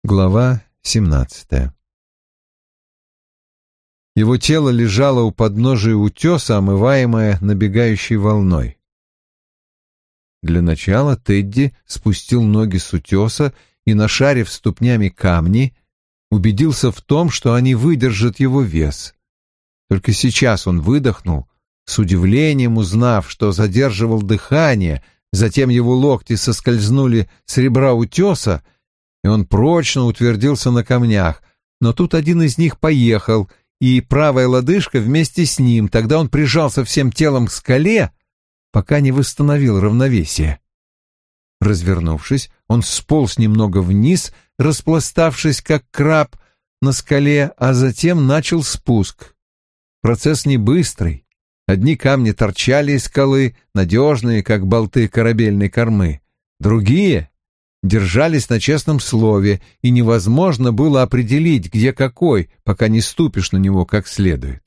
Глава 17. Его тело лежало у подножия утеса, омываемое набегающей волной. Для начала Тедди спустил ноги с утеса и, нашарив ступнями камни, убедился в том, что они выдержат его вес. Только сейчас он выдохнул, с удивлением узнав, что задерживал дыхание, затем его локти соскользнули с ребра утеса, и он прочно утвердился на камнях, но тут один из них поехал, и правая лодыжка вместе с ним. Тогда он прижался всем телом к скале, пока не восстановил равновесие. Развернувшись, он сполз немного вниз, распластавшись как краб на скале, а затем начал спуск. Процесс не быстрый. Одни камни торчали из скалы, надежные, как болты корабельной кормы. Другие держались на честном слове, и невозможно было определить, где какой, пока не ступишь на него как следует.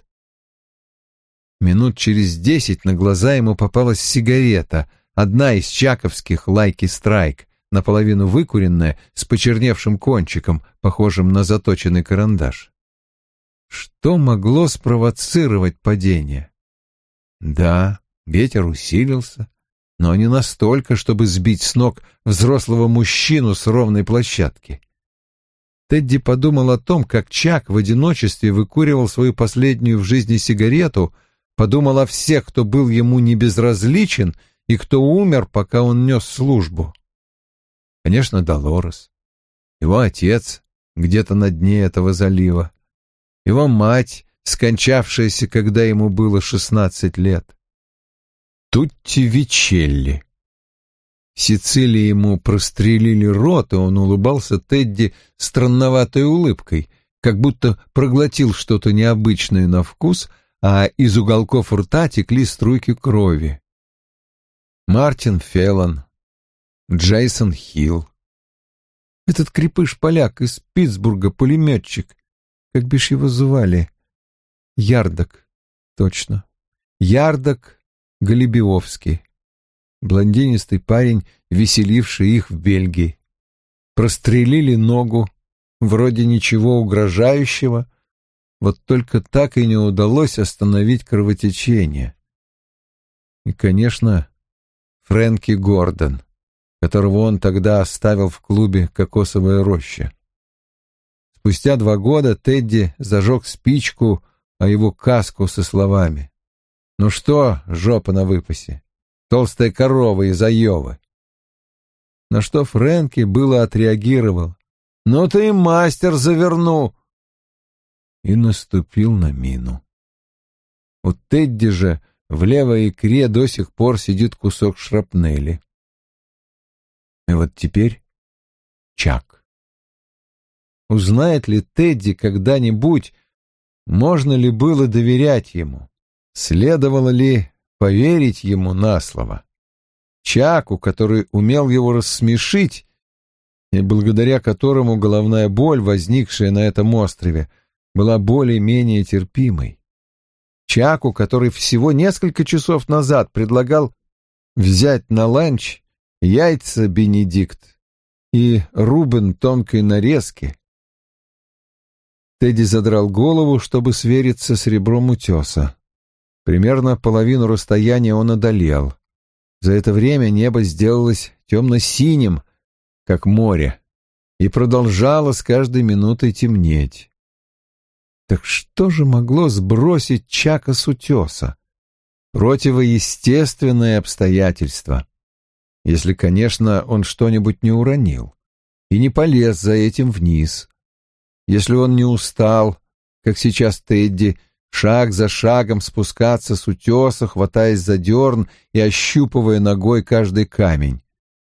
Минут через 10 на глаза ему попалась сигарета, одна из чаковских «Лайки Страйк», наполовину выкуренная, с почерневшим кончиком, похожим на заточенный карандаш. Что могло спровоцировать падение? Да, ветер усилился, но не настолько, чтобы сбить с ног взрослого мужчину с ровной площадки. Тедди подумал о том, как Чак в одиночестве выкуривал свою последнюю в жизни сигарету, подумал о всех, кто был ему не безразличен и кто умер, пока он нес службу. Конечно, Долорес, его отец где-то на дне этого залива, его мать, скончавшаяся, когда ему было 16 лет. Тутти Вичелли. В Сицилии ему прострелили рот, и он улыбался Тедди странноватой улыбкой, как будто проглотил что-то необычное на вкус, а из уголков рта текли струйки крови. Мартин Феллон, Джейсон Хилл. Этот крепыш-поляк из Питтсбурга, пулеметчик, как бишь его звали? Ярдок, точно. Ярдок Голубиовский, блондинистый парень, веселивший их в Бельгии. Прострелили ногу, вроде ничего угрожающего, вот только так и не удалось остановить кровотечение. И, конечно, Фрэнки Гордон, которого он тогда оставил в клубе «Кокосовая роща». Спустя 2 года Тедди зажег спичку о его каску со словами: «Ну что, жопа на выпасе, толстая корова из Айовы?» На что Фрэнки было отреагировал: «Ну ты и мастер, заверну!» И наступил на мину. У Тедди же в левой икре до сих пор сидит кусок шрапнели. И вот теперь Чак. Узнает ли Тедди когда-нибудь, можно ли было доверять ему? Следовало ли поверить ему на слово? Чаку, который умел его рассмешить, и благодаря которому головная боль, возникшая на этом острове, была более-менее терпимой. Чаку, который всего несколько часов назад предлагал взять на ланч яйца Бенедикт и рубен тонкой нарезки. Тедди задрал голову, чтобы свериться с ребром утеса. Примерно половину расстояния он одолел. За это время небо сделалось темно-синим, как море, и продолжало с каждой минутой темнеть. Так что же могло сбросить Чака с утеса? Противоестественное обстоятельство. Если, конечно, он что-нибудь не уронил и не полез за этим вниз. Если он не устал, как сейчас Тедди, шаг за шагом спускаться с утеса, хватаясь за дерн и ощупывая ногой каждый камень.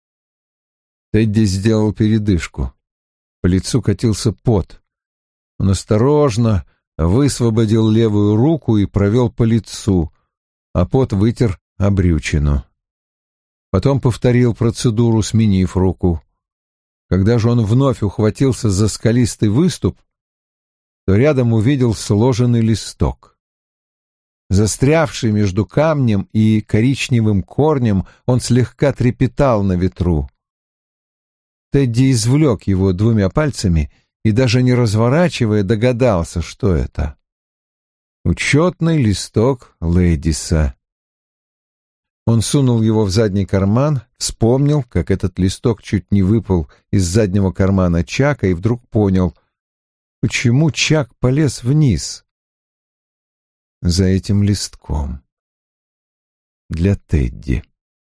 Тедди сделал передышку. По лицу катился пот. Он осторожно высвободил левую руку и провел по лицу, а пот вытер о брючину. Потом повторил процедуру, сменив руку. Когда же он вновь ухватился за скалистый выступ, то рядом увидел сложенный листок. Застрявший между камнем и коричневым корнем, он слегка трепетал на ветру. Тедди извлек его двумя пальцами и, даже не разворачивая, догадался, что это. Учетный листок Лэдиса. Он сунул его в задний карман, вспомнил, как этот листок чуть не выпал из заднего кармана Чака, и вдруг понял, почему Чак полез вниз. За этим листком. Для Тедди.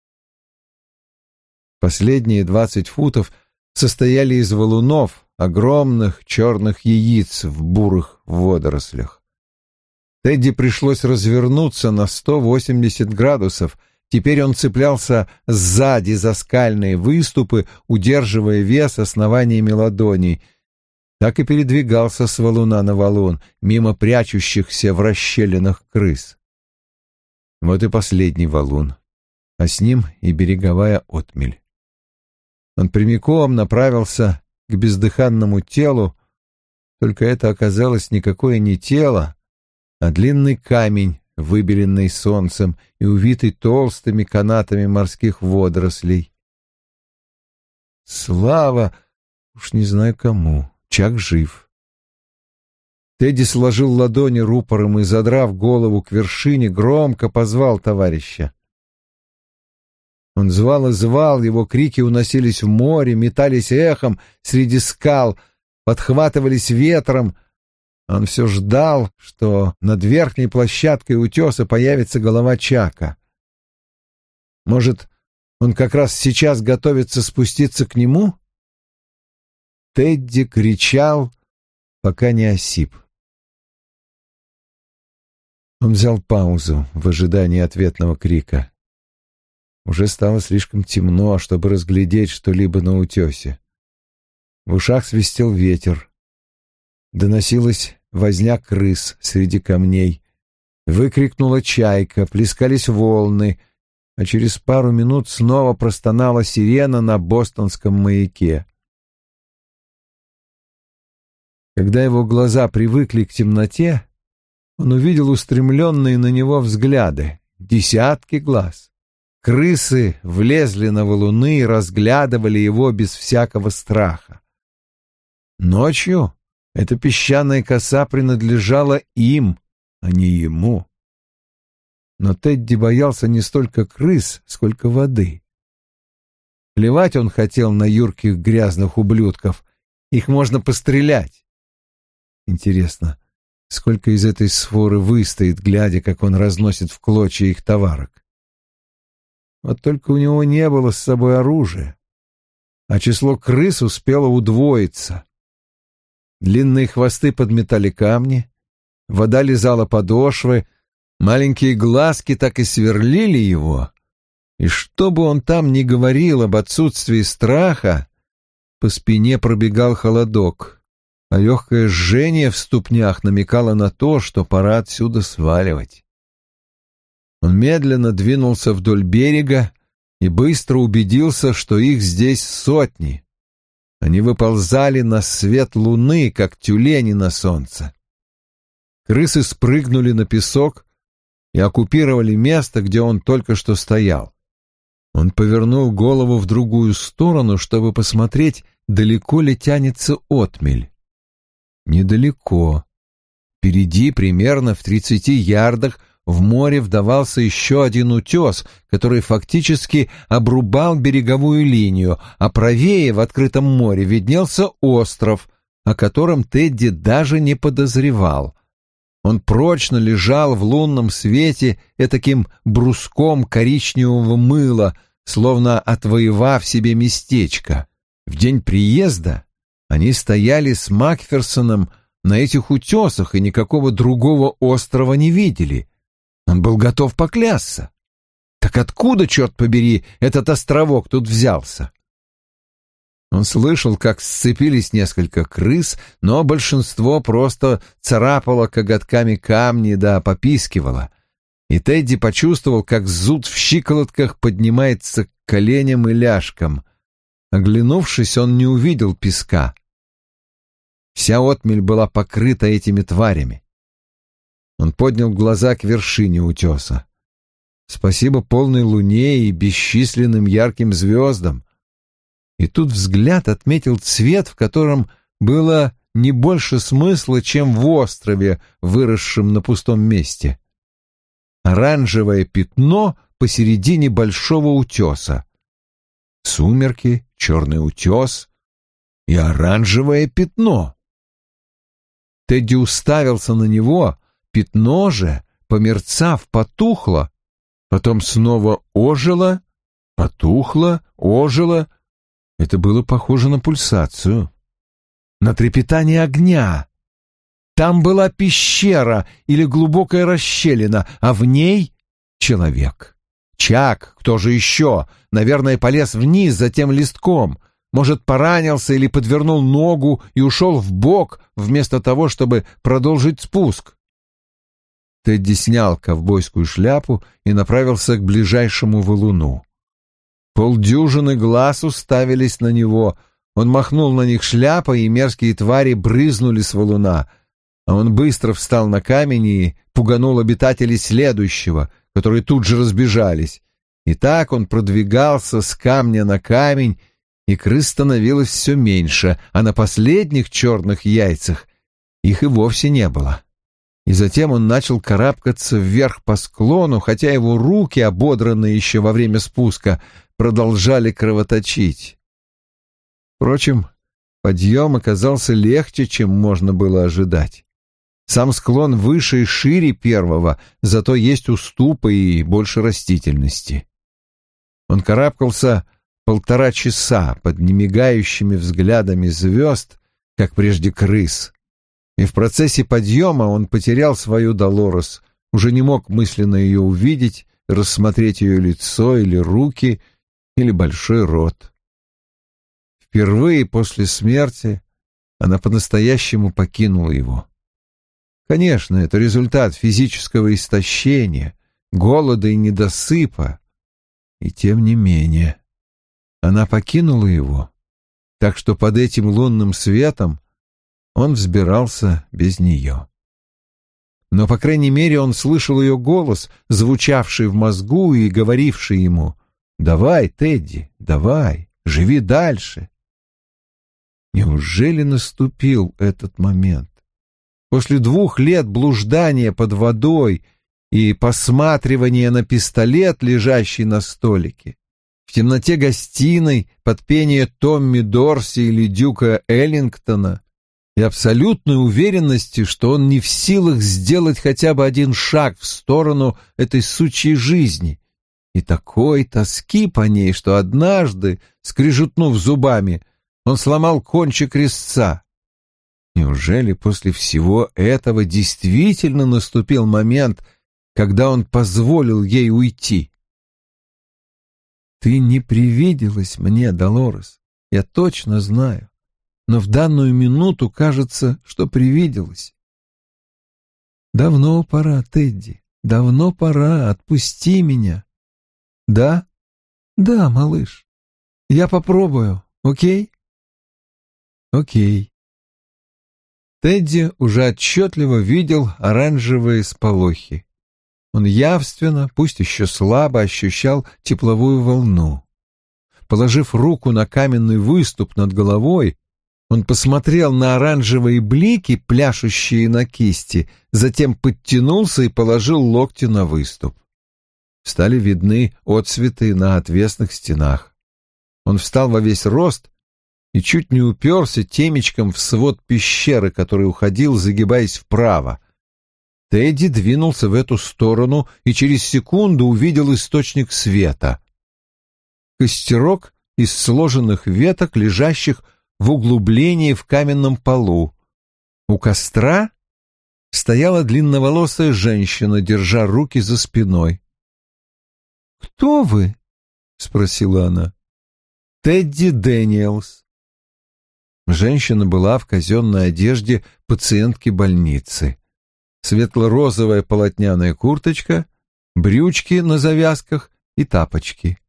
Последние 20 футов состояли из валунов, огромных черных яиц в бурых водорослях. Тедди пришлось развернуться на 180 градусов. Теперь он цеплялся сзади за скальные выступы, удерживая вес основаниями ладоней. Так и передвигался с валуна на валун, мимо прячущихся в расщелинах крыс. Вот и последний валун, а с ним и береговая отмель. Он прямиком направился к бездыханному телу, только это оказалось никакое не тело, а длинный камень, выбеленный солнцем и увитый толстыми канатами морских водорослей. Слава, уж не знаю кому, Чак жив. Тедди сложил ладони рупором и, задрав голову к вершине, громко позвал товарища. Он звал и звал, его крики уносились в море, метались эхом среди скал, подхватывались ветром. Он все ждал, что над верхней площадкой утеса появится голова Чака. Может, он как раз сейчас готовится спуститься к нему? Тедди кричал, пока не осип. Он взял паузу в ожидании ответного крика. Уже стало слишком темно, чтобы разглядеть что-либо на утесе. В ушах свистел ветер. Доносилась возня крыс среди камней. Выкрикнула чайка, плескались волны, а через пару минут снова простонала сирена на бостонском маяке. Когда его глаза привыкли к темноте, он увидел устремленные на него взгляды, десятки глаз. Крысы влезли на валуны и разглядывали его без всякого страха. Ночью эта песчаная коса принадлежала им, а не ему. Но Тедди боялся не столько крыс, сколько воды. Плевать он хотел на юрких грязных ублюдков, их можно пострелять. Интересно, сколько из этой своры выстоит, глядя, как он разносит в клочья их товарок. Вот только у него не было с собой оружия, а число крыс успело удвоиться. Длинные хвосты подметали камни, вода лизала подошвы, маленькие глазки так и сверлили его, и что бы он там ни говорил об отсутствии страха, по спине пробегал холодок, а легкое жжение в ступнях намекало на то, что пора отсюда сваливать. Он медленно двинулся вдоль берега и быстро убедился, что их здесь сотни. Они выползали на свет луны, как тюлени на солнце. Крысы спрыгнули на песок и оккупировали место, где он только что стоял. Он повернул голову в другую сторону, чтобы посмотреть, далеко ли тянется отмель. Недалеко. Впереди, примерно в 30 ярдах, в море вдавался еще один утес, который фактически обрубал береговую линию, а правее в открытом море виднелся остров, о котором Тедди даже не подозревал. Он прочно лежал в лунном свете этаким бруском коричневого мыла, словно отвоевав себе местечко. В день приезда они стояли с Макферсоном на этих утесах и никакого другого острова не видели. Он был готов поклясться. Так откуда, черт побери, этот островок тут взялся? Он слышал, как сцепились несколько крыс, но большинство просто царапало коготками камни да попискивало. И Тедди почувствовал, как зуд в щиколотках поднимается к коленям и ляжкам. Оглянувшись, он не увидел песка. Вся отмель была покрыта этими тварями. Он поднял глаза к вершине утеса. Спасибо полной луне и бесчисленным ярким звездам. И тут взгляд отметил цвет, в котором было не больше смысла, чем в острове, выросшем на пустом месте. Оранжевое пятно посередине большого утеса. Сумерки, черный утес и оранжевое пятно. Тедди уставился на него, пятно же, померцав, потухло, потом снова ожило, потухло, ожило. Это было похоже на пульсацию, на трепетание огня. Там была пещера или глубокая расщелина, а в ней человек. Чак, кто же еще? Наверное, полез вниз за тем листком. Может, поранился или подвернул ногу и ушел вбок, вместо того, чтобы продолжить спуск. Тедди снял ковбойскую шляпу и направился к ближайшему валуну. Полдюжины глаз уставились на него. Он махнул на них шляпой, и мерзкие твари брызнули с валуна. А он быстро встал на камень и пуганул обитателей следующего, которые тут же разбежались. И так он продвигался с камня на камень, и крыс становилось все меньше, а на последних черных яйцах их и вовсе не было. И затем он начал карабкаться вверх по склону, хотя его руки, ободранные еще во время спуска, продолжали кровоточить. Впрочем, подъем оказался легче, чем можно было ожидать. Сам склон выше и шире первого, зато есть уступы и больше растительности. Он карабкался 1,5 часа под немигающими взглядами звезд, как прежде крыс. И в процессе подъема он потерял свою Долорес, уже не мог мысленно ее увидеть, рассмотреть ее лицо или руки, или большой рот. Впервые после смерти она по-настоящему покинула его. Конечно, это результат физического истощения, голода и недосыпа, и тем не менее она покинула его, так что под этим лунным светом он взбирался без нее. Но, по крайней мере, он слышал ее голос, звучавший в мозгу и говоривший ему: «Давай, Тедди, давай, живи дальше». Неужели наступил этот момент? После 2 лет блуждания под водой и посматривания на пистолет, лежащий на столике, в темноте гостиной под пение Томми Дорси или Дюка Эллингтона, и абсолютной уверенности, что он не в силах сделать хотя бы один шаг в сторону этой сучьей жизни, и такой тоски по ней, что однажды, скрежетнув зубами, он сломал кончик резца. Неужели после всего этого действительно наступил момент, когда он позволил ей уйти? «Ты не привиделась мне, Долорес, я точно знаю, но в данную минуту кажется, что привиделась. Давно пора, Тедди, давно пора, отпусти меня». «Да? Да, малыш, я попробую, окей?» «Окей». Тедди уже отчетливо видел оранжевые сполохи. Он явственно, пусть еще слабо, ощущал тепловую волну. Положив руку на каменный выступ над головой, он посмотрел на оранжевые блики, пляшущие на кисти, затем подтянулся и положил локти на выступ. Стали видны отсветы на отвесных стенах. Он встал во весь рост и чуть не уперся темечком в свод пещеры, который уходил, загибаясь вправо. Тедди двинулся в эту сторону и через секунду увидел источник света. Костерок из сложенных веток, лежащих в углублении в каменном полу. У костра стояла длинноволосая женщина, держа руки за спиной. «Кто вы?» — спросила она. «Тедди Дэниелс». Женщина была в казенной одежде пациентки больницы. Светло-розовая полотняная курточка, брючки на завязках и тапочки.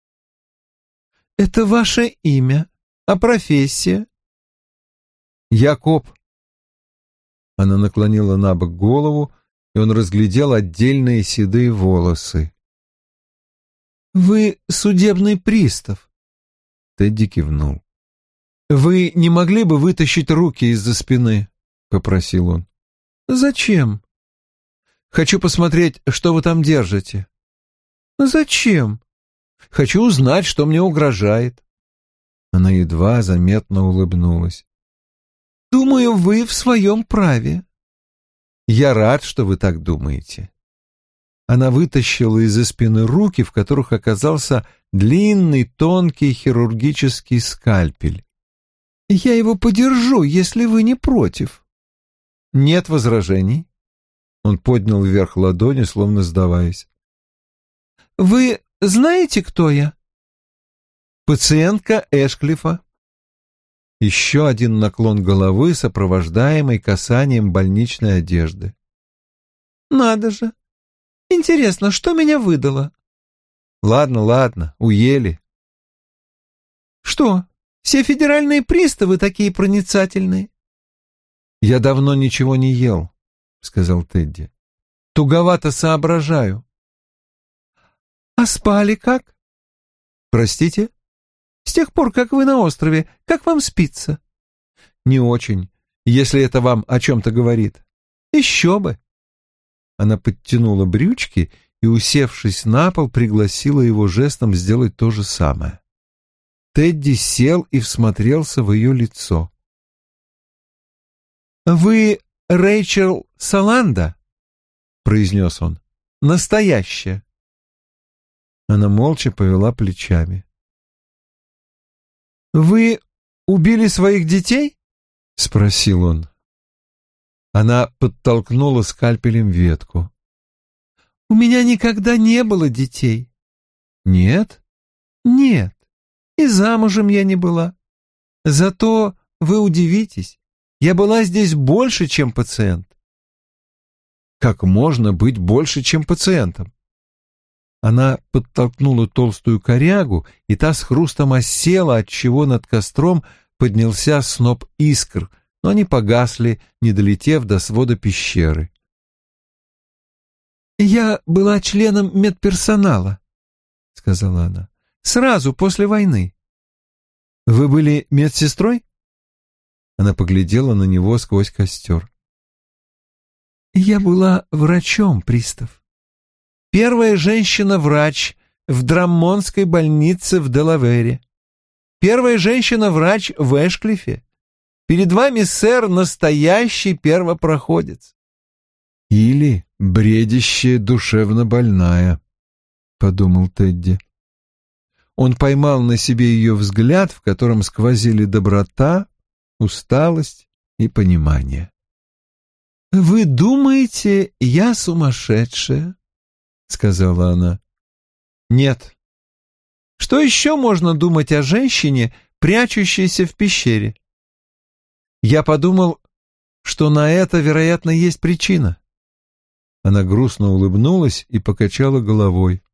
«Это ваше имя, а профессия?» «Якоб». Она наклонила набок голову, и он разглядел отдельные седые волосы. «Вы судебный пристав?» Тедди кивнул. «Вы не могли бы вытащить руки из-за спины?» — попросил он. «Зачем?» «Хочу посмотреть, что вы там держите». «Зачем?» «Хочу узнать, что мне угрожает». Она едва заметно улыбнулась. «Думаю, вы в своем праве». «Я рад, что вы так думаете». Она вытащила из-за спины руки, в которых оказался длинный, тонкий хирургический скальпель. «Я его подержу, если вы не против». «Нет возражений». Он поднял вверх ладони, словно сдаваясь. «Вы знаете, кто я?» «Пациентка Эшклифа». Еще один наклон головы, сопровождаемый касанием больничной одежды. «Надо же! Интересно, что меня выдало?» «Ладно, уели». «Что, все федеральные приставы такие проницательные?» «Я давно ничего не ел», — сказал Тедди. «Туговато соображаю». «А спали как?» «Простите?» «С тех пор, как вы на острове, как вам спится?» «Не очень, если это вам о чем-то говорит». «Еще бы». Она подтянула брючки и, усевшись на пол, пригласила его жестом сделать то же самое. Тедди сел и всмотрелся в ее лицо. «Вы Рэйчел Саланда?» — произнес он. «Настоящая». Она молча повела плечами. «Вы убили своих детей?» — спросил он. Она подтолкнула скальпелем ветку. «У меня никогда не было детей». «Нет?» «Нет, и замужем я не была. Зато вы удивитесь, я была здесь больше, чем пациент». «Как можно быть больше, чем пациентом?» Она подтолкнула толстую корягу, и та с хрустом осела, отчего над костром поднялся сноп искр, но они погасли, не долетев до свода пещеры. «Я была членом медперсонала», — сказала она, — «сразу после войны». «Вы были медсестрой?» Она поглядела на него сквозь костер. «Я была врачом, пристав. Первая женщина-врач в Драммонской больнице в Делавере. Первая женщина-врач в Эшклифе. Перед вами, сэр, настоящий первопроходец». «Или бредящая душевно больная», — подумал Тедди. Он поймал на себе ее взгляд, в котором сквозили доброта, усталость и понимание. «Вы думаете, я сумасшедшая?» — сказала она. «Нет». «Что еще можно думать о женщине, прячущейся в пещере?» «Я подумал, что на это, вероятно, есть причина». Она грустно улыбнулась и покачала головой.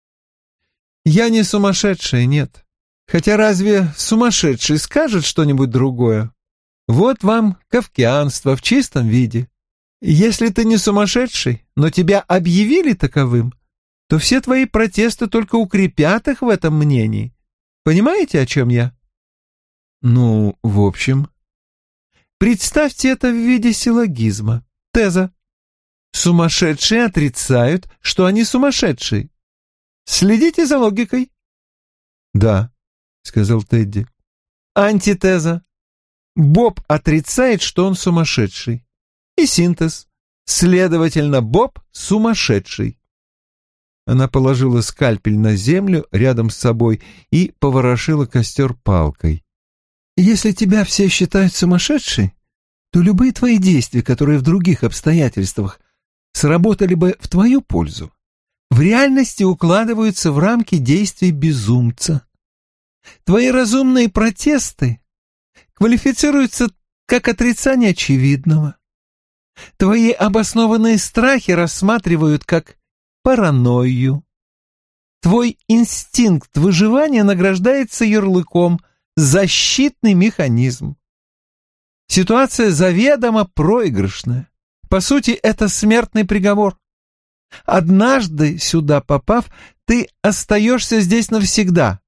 «Я не сумасшедшая, нет. Хотя разве сумасшедший скажет что-нибудь другое? Вот вам кафкианство в чистом виде. Если ты не сумасшедший, но тебя объявили таковым, то все твои протесты только укрепят их в этом мнении. Понимаете, о чем я?» «Ну, в общем...» Представьте это в виде силлогизма. Теза. Сумасшедшие отрицают, что они сумасшедшие. Следите за логикой? «Да», — сказал Тедди. Антитеза. Боб отрицает, что он сумасшедший. И синтез. Следовательно, Боб сумасшедший. Она положила скальпель на землю рядом с собой и поворошила костер палкой. «Если тебя все считают сумасшедшей, то любые твои действия, которые в других обстоятельствах сработали бы в твою пользу, в реальности укладываются в рамки действий безумца. Твои разумные протесты квалифицируются как отрицание очевидного. Твои обоснованные страхи рассматривают как паранойю. Твой инстинкт выживания награждается ярлыком «защитный механизм». Ситуация заведомо проигрышная. По сути, это смертный приговор. Однажды, сюда попав, ты остаешься здесь навсегда.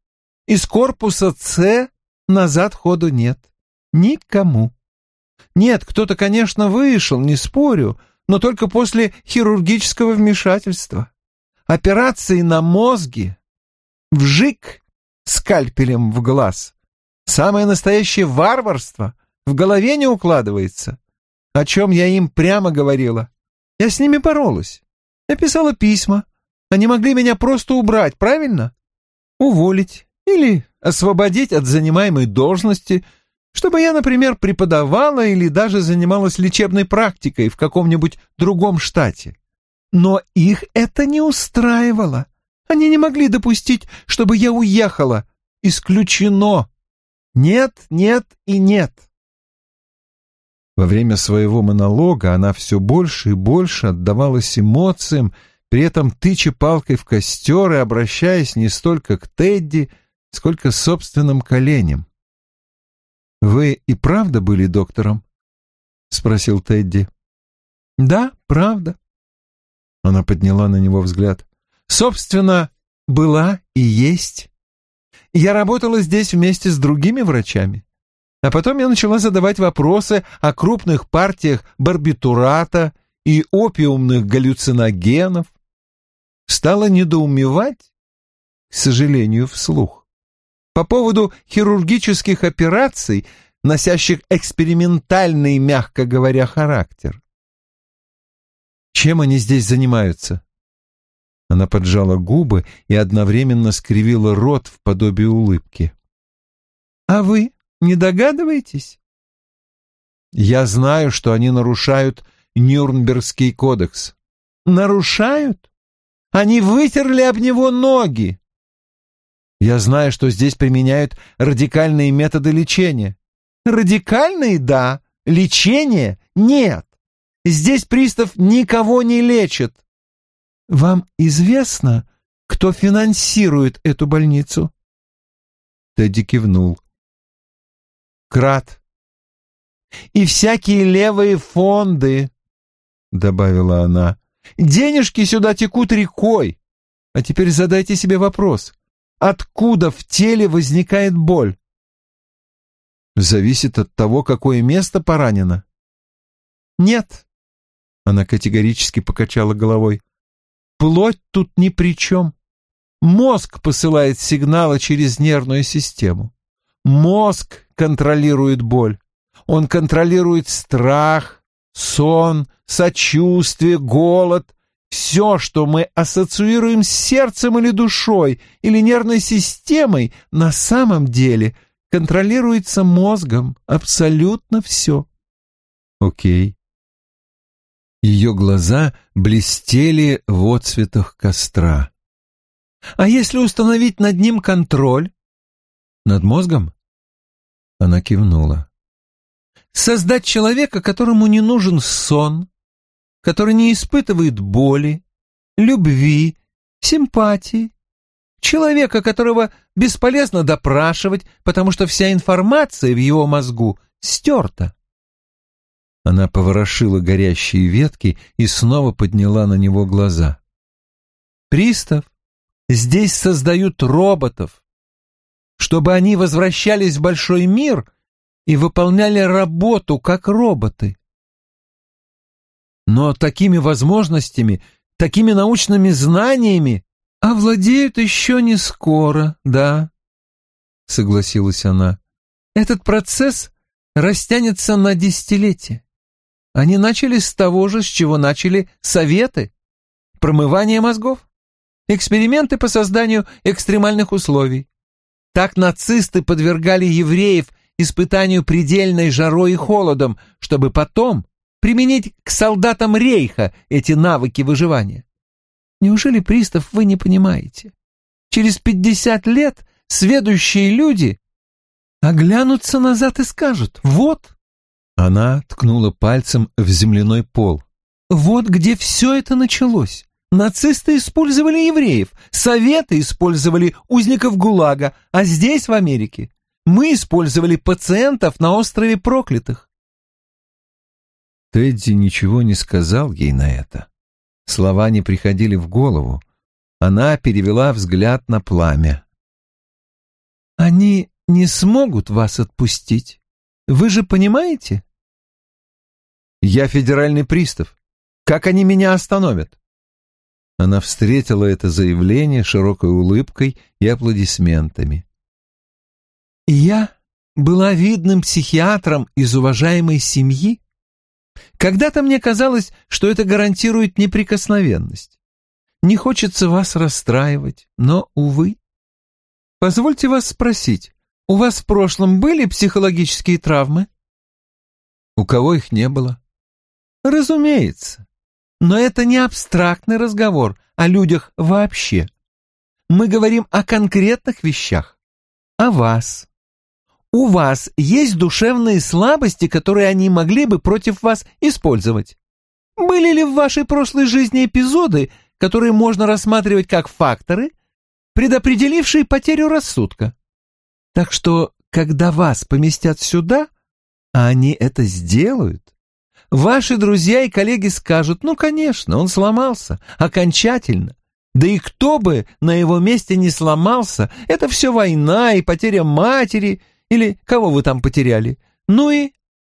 Из корпуса С назад ходу нет. Никому. Нет, кто-то, конечно, вышел, не спорю, но только после хирургического вмешательства. Операции на мозге. Вжик скальпелем в глаз. Самое настоящее варварство. В голове не укладывается. О чем я им прямо говорила. Я с ними боролась. Я писала письма. Они могли меня просто убрать, правильно? Уволить или освободить от занимаемой должности, чтобы я, например, преподавала или даже занималась лечебной практикой в каком-нибудь другом штате. Но их это не устраивало. Они не могли допустить, чтобы я уехала. Исключено. Нет, нет и нет. Во время своего монолога она все больше и больше отдавалась эмоциям, при этом тыча палкой в костер и обращаясь не столько к Тедди, сколько к собственным коленям. «Вы и правда были доктором?» — спросил Тедди. «Да, правда». Она подняла на него взгляд. «Собственно, была и есть. Я работала здесь вместе с другими врачами. А потом я начала задавать вопросы о крупных партиях барбитурата и опиумных галлюциногенов. Стала недоумевать, к сожалению, вслух, по поводу хирургических операций, носящих экспериментальный, мягко говоря, характер. Чем они здесь занимаются?» Она поджала губы и одновременно скривила рот в подобии улыбки. «А вы не догадываетесь?» «Я знаю, что они нарушают Нюрнбергский кодекс». «Нарушают? Они вытерли об него ноги». «Я знаю, что здесь применяют радикальные методы лечения». «Радикальные, да. Лечение — нет. Здесь пристав никого не лечит». «Вам известно, кто финансирует эту больницу?» Тедди кивнул. «Крат. И всякие левые фонды», — добавила она. «Денежки сюда текут рекой. А теперь задайте себе вопрос. Откуда в теле возникает боль?» «Зависит от того, какое место поранено». «Нет», — она категорически покачала головой. «Плоть тут ни при чем. Мозг посылает сигналы через нервную систему. Мозг контролирует боль. Он контролирует страх, сон, сочувствие, голод. Все, что мы ассоциируем с сердцем или душой, или нервной системой, на самом деле контролируется мозгом. Абсолютно все». «Окей». Ее глаза блестели в отсветах костра. «А если установить над ним контроль?» «Над мозгом?» Она кивнула. «Создать человека, которому не нужен сон, который не испытывает боли, любви, симпатии, человека, которого бесполезно допрашивать, потому что вся информация в его мозгу стерта». Она поворошила горящие ветки и снова подняла на него глаза. «Пристав, здесь создают роботов, чтобы они возвращались в большой мир и выполняли работу как роботы. Но такими возможностями, такими научными знаниями овладеют еще не скоро, да», — согласилась она. «Этот процесс растянется на десятилетия. Они начали с того же, с чего начали советы. Промывание мозгов. Эксперименты по созданию экстремальных условий. Так нацисты подвергали евреев испытанию предельной жарой и холодом, чтобы потом применить к солдатам рейха эти навыки выживания. Неужели, пристав, вы не понимаете? Через 50 лет сведущие люди оглянутся назад и скажут: вот. Она ткнула пальцем в земляной пол. Вот где все это началось. Нацисты использовали евреев, советы использовали узников ГУЛАГа, а здесь, в Америке, мы использовали пациентов на острове Проклятых. Тедди ничего не сказал ей на это. Слова не приходили в голову. Она перевела взгляд на пламя. Они не смогут вас отпустить. Вы же понимаете? Я федеральный пристав. Как они меня остановят? Она встретила это заявление широкой улыбкой и аплодисментами. Я была видным психиатром из уважаемой семьи. Когда-то мне казалось, что это гарантирует неприкосновенность. Не хочется вас расстраивать, но, увы. Позвольте вас спросить, у вас в прошлом были психологические травмы? У кого их не было? Разумеется. Но это не абстрактный разговор о людях вообще. Мы говорим о конкретных вещах. О вас. У вас есть душевные слабости, которые они могли бы против вас использовать. Были ли в вашей прошлой жизни эпизоды, которые можно рассматривать как факторы, предопределившие потерю рассудка? Так что, когда вас поместят сюда, а они это сделают, ваши друзья и коллеги скажут: ну, конечно, он сломался, окончательно. Да и кто бы на его месте не сломался, это все война и потеря матери, или кого вы там потеряли. Ну и...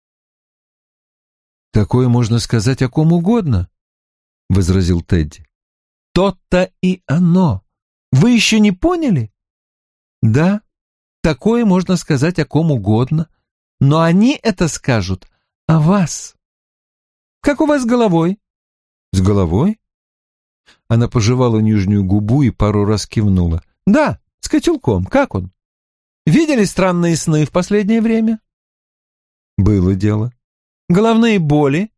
«Такое можно сказать о ком угодно», — возразил Тедди. То-то и оно. Вы еще не поняли? Да, такое можно сказать о ком угодно, но они это скажут о вас. Как у вас с головой? С головой? Она пожевала нижнюю губу и пару раз кивнула. Да, с котелком. Как он? Видели странные сны в последнее время? Было дело. Головные боли?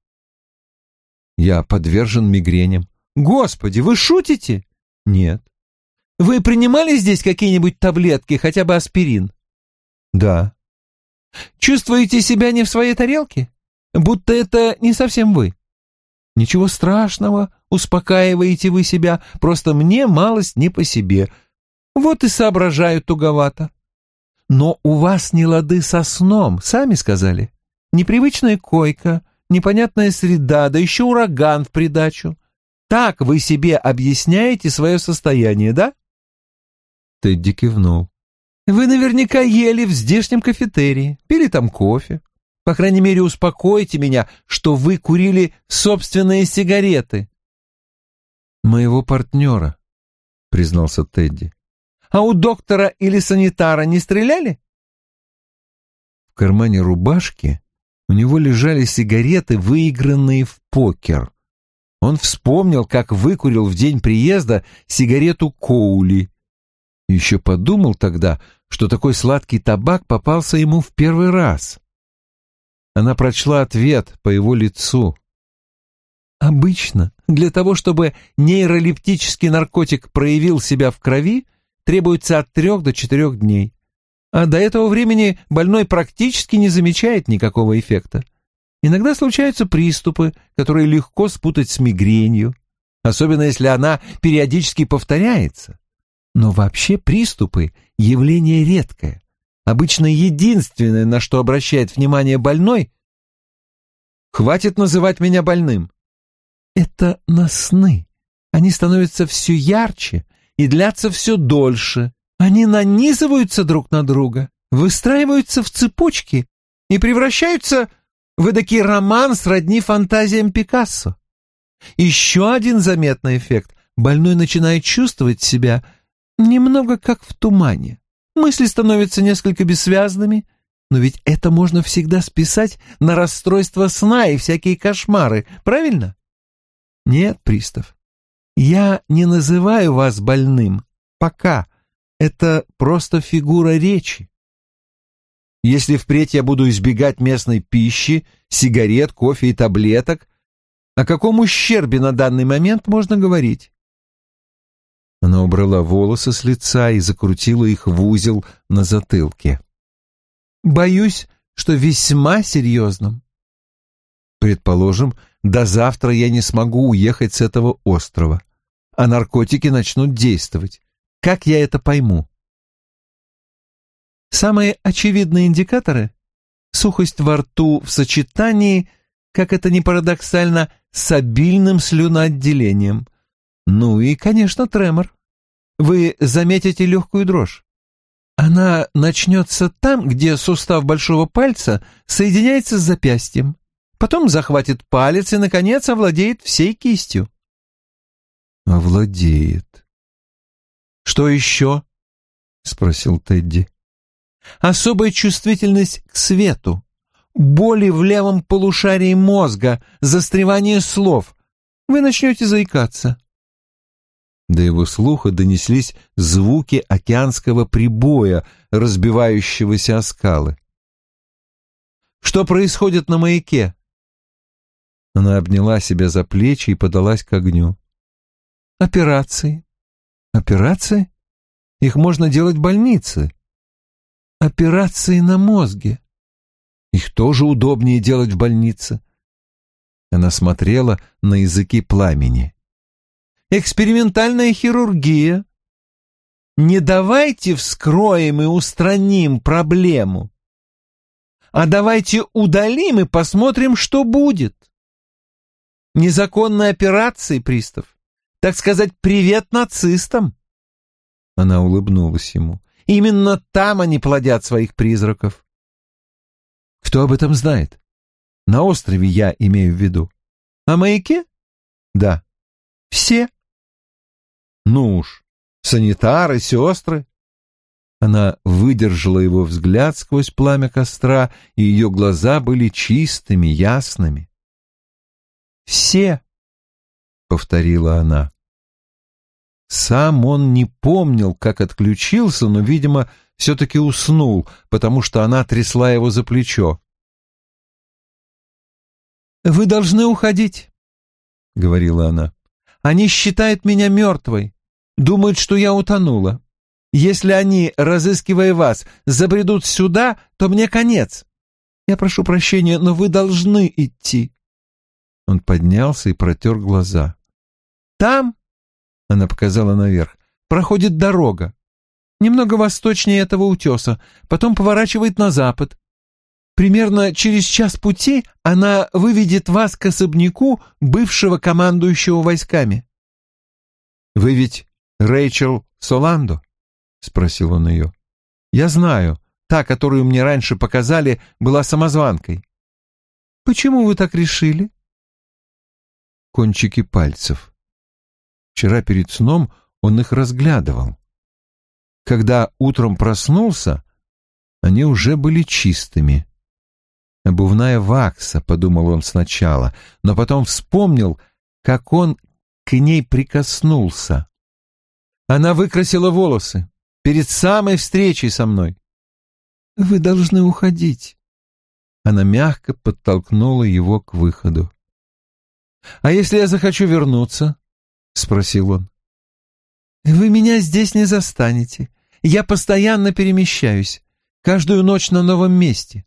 Я подвержен мигреням. Господи, вы шутите? Нет. Вы принимали здесь какие-нибудь таблетки, хотя бы аспирин? Да. Чувствуете себя не в своей тарелке? Будто это не совсем вы? Ничего страшного, успокаиваете вы себя, просто мне малость не по себе. Вот и соображаю туговато. Но у вас не лады со сном, сами сказали. Непривычная койка, непонятная среда, да еще ураган в придачу. Так вы себе объясняете свое состояние, да? Тедди кивнул. Вы наверняка ели в здешнем кафетерии, пили там кофе. По крайней мере, успокойте меня, что вы курили собственные сигареты. Моего партнера, признался Тедди. А у доктора или санитара не стреляли? В кармане рубашки у него лежали сигареты, выигранные в покер. Он вспомнил, как выкурил в день приезда сигарету Коули. Еще подумал тогда, что такой сладкий табак попался ему в первый раз. Она прочла ответ по его лицу. Обычно для того, чтобы нейролептический наркотик проявил себя в крови, требуется от 3 до 4 дней. А до этого времени больной практически не замечает никакого эффекта. Иногда случаются приступы, которые легко спутать с мигренью, особенно если она периодически повторяется. Но вообще приступы – явление редкое. Обычно единственное, на что обращает внимание больной – «Хватит называть меня больным». Это на сны. Они становятся все ярче и длятся все дольше. Они нанизываются друг на друга, выстраиваются в цепочки и превращаются в эдакий роман сродни фантазиям Пикассо. Еще один заметный эффект. Больной начинает чувствовать себя немного как в тумане. Мысли становятся несколько бессвязными, но ведь это можно всегда списать на расстройство сна и всякие кошмары, правильно? Нет, пристав, я не называю вас больным. Пока. Это просто фигура речи. Если впредь я буду избегать местной пищи, сигарет, кофе и таблеток, о каком ущербе на данный момент можно говорить? Она убрала волосы с лица и закрутила их в узел на затылке. Боюсь, что весьма серьезным. Предположим, до завтра я не смогу уехать с этого острова, а наркотики начнут действовать. Как я это пойму? Самые очевидные индикаторы — сухость во рту в сочетании, как это ни парадоксально, с обильным слюноотделением. Ну и, конечно, тремор. Вы заметите легкую дрожь. Она начнется там, где сустав большого пальца соединяется с запястьем, потом захватит палец и, наконец, овладеет всей кистью. Овладеет. Что еще? — спросил Тедди. Особая чувствительность к свету, боли в левом полушарии мозга, застревание слов. Вы начнете заикаться. До его слуха донеслись звуки океанского прибоя, разбивающегося о скалы. Что происходит на маяке? Она обняла себя за плечи и подалась к огню. Операции. Операции? Их можно делать в больнице. Операции на мозге. Их тоже удобнее делать в больнице. Она смотрела на языки пламени. Экспериментальная хирургия. Не давайте вскроем и устраним проблему, а давайте удалим и посмотрим, что будет. Незаконные операции, пристав. Так сказать, привет нацистам. Она улыбнулась ему. Именно там они плодят своих призраков. Кто об этом знает? На острове я имею в виду. О маяке? Да. Все. Ну уж, санитары, сестры. Она выдержала его взгляд сквозь пламя костра, и ее глаза были чистыми, ясными. «Все», — повторила она. Сам он не помнил, как отключился, но, видимо, все-таки уснул, потому что она трясла его за плечо. «Вы должны уходить», — говорила она. «Они считают меня мертвой, думают, что я утонула. Если они, разыскивая вас, забредут сюда, то мне конец. Я прошу прощения, но вы должны идти». Он поднялся и протер глаза. «Там», — она показала наверх, — «проходит дорога. Немного восточнее этого утеса, потом поворачивает на запад. Примерно через час пути она выведет вас к особняку бывшего командующего войсками». «Вы ведь Рэйчел Соландо?» — спросил он ее. «Я знаю, та, которую мне раньше показали, была самозванкой». «Почему вы так решили?» Кончики пальцев. Вчера перед сном он их разглядывал. Когда утром проснулся, они уже были чистыми. «Обувная вакса», — подумал он сначала, но потом вспомнил, как он к ней прикоснулся. Она выкрасила волосы перед самой встречей со мной. «Вы должны уходить». Она мягко подтолкнула его к выходу. «А если я захочу вернуться?» — спросил он. «Вы меня здесь не застанете. Я постоянно перемещаюсь, каждую ночь на новом месте».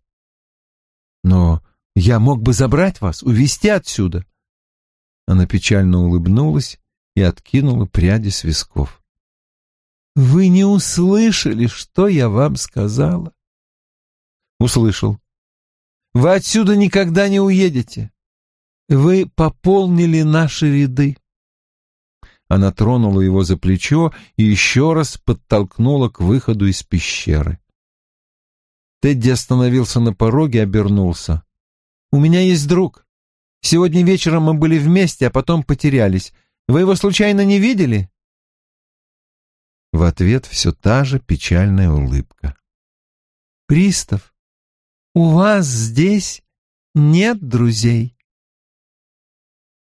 «Но я мог бы забрать вас, увезти отсюда». Она печально улыбнулась и откинула пряди с висков. «Вы не услышали, что я вам сказала?» «Услышал». «Вы отсюда никогда не уедете. Вы пополнили наши ряды». Она тронула его за плечо и еще раз подтолкнула к выходу из пещеры. Тедди остановился на пороге и обернулся. «У меня есть друг. Сегодня вечером мы были вместе, а потом потерялись. Вы его случайно не видели?» В ответ все та же печальная улыбка. «Пристав, у вас здесь нет друзей?»